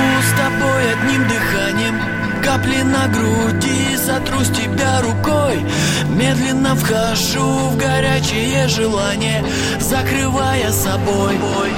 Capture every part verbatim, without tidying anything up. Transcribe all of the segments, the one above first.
с тобой одним дыханием. Капли на груди, сотру с тебя рукой. Медленно вхожу в горячее желание, закрывая собой.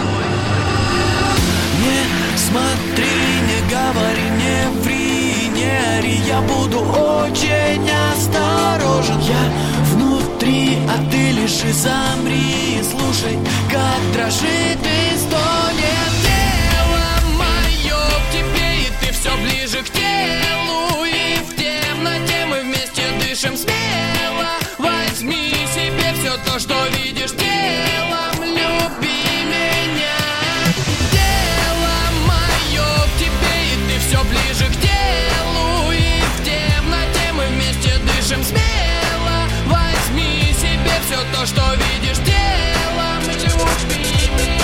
Не смотри, не говори, не ври, не ори. Я буду очень осторожен. Я внутри, а ты лишь и замри. Слушай, как дрожит и стонет тело мое к тебе, и ты все ближе к телу. И в темноте мы вместе дышим смело. Возьми себе все то, что видишь телом, люби меня. Тело мое к тебе, и ты все ближе к телу. И в темноте мы вместе дышим смело. Возьми себе все то, что видишь телом, люби меня.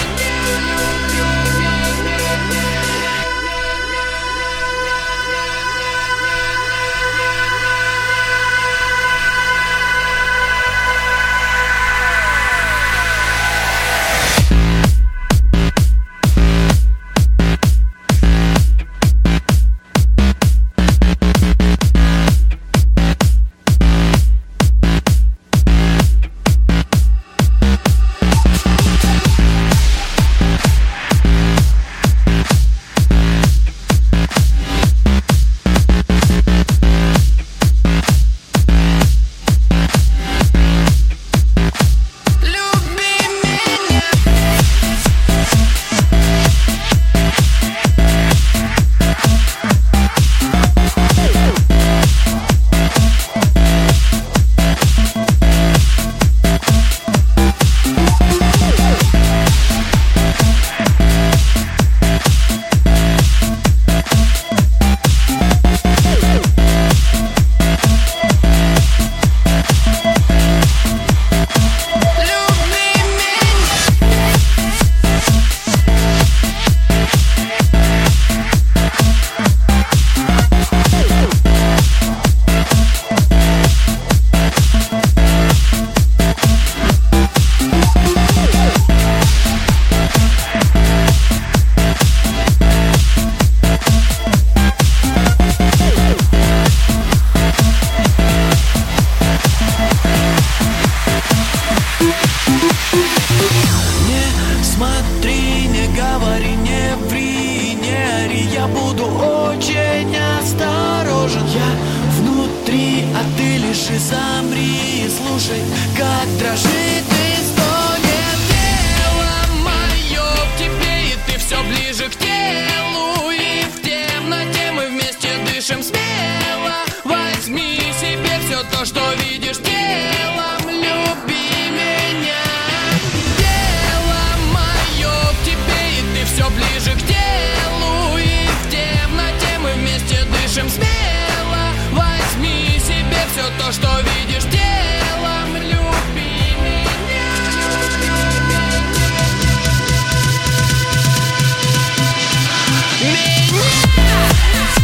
Я буду очень осторожен. Я внутри, а ты лишь и замри. Слушай, как дрожит и стонет тело мое к тебе, и ты все ближе к телу. И в темноте мы вместе дышим смело. Возьми себе все то, что видишь телом, люби меня. Тело мое к тебе, и ты все ближе к телу. Дышим смело, возьми себе все то, что видишь телом, люби меня. Меня.